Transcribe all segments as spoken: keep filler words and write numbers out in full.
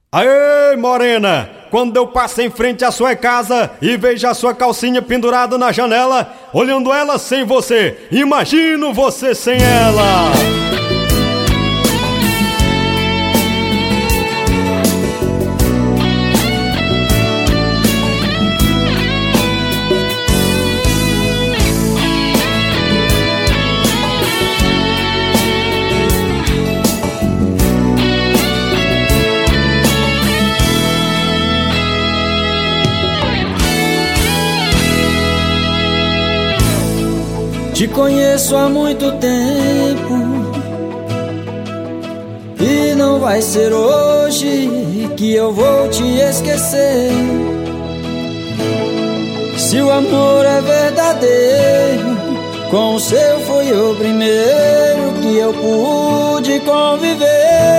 Aê, morena! Quando eu passo em frente à sua casa e vejo a sua calcinha pendurada na janela, olhando ela sem você, imagino você sem ela! Te conheço há muito tempo e não vai ser hoje que eu vou te esquecer. Se o amor é verdadeiro, com o seu foi o primeiro que eu pude conviver.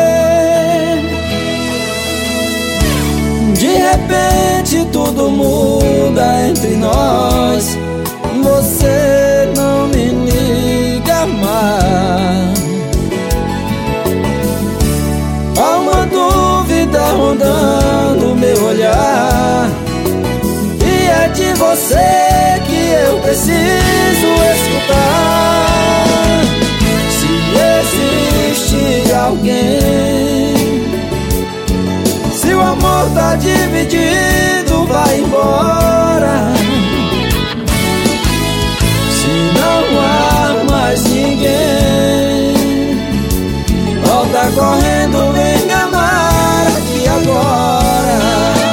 De repente tudo muda entre nós. Você não me liga mais. Há uma dúvida rondando meu olhar, e é de você que eu preciso escutar. Se existe alguém, se o amor tá dividido, vai embora. Não há mais ninguém, volta correndo, vem me amar aqui agora.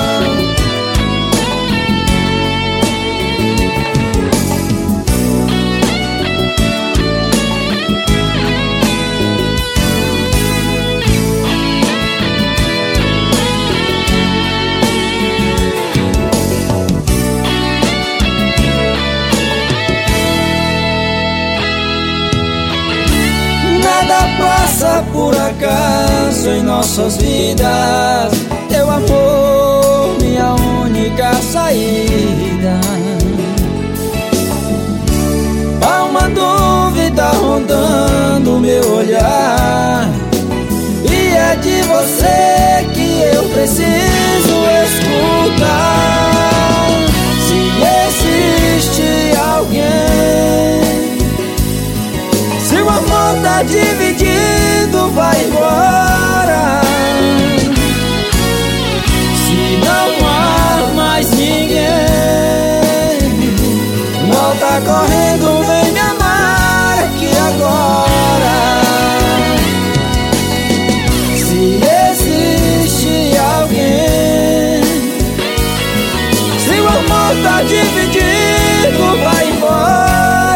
Nada passa por acaso em nossas vidas. Teu amor, minha única saída. Há uma dúvida rondando meu olhar, e é de você que eu preciso escutar. Se existe alguém, se o amor tá dividido, vai embora. Se não há mais ninguém, volta correndo, vem me amar aqui agora. Se existe alguém, se o amor tá dividido, vai embora.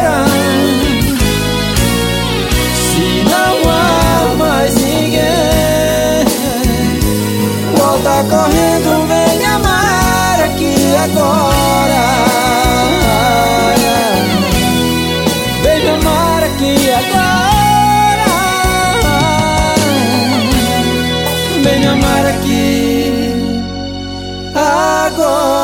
Volta correndo, vem me amar aqui agora. Vem me amar aqui agora. Vem me amar aqui agora.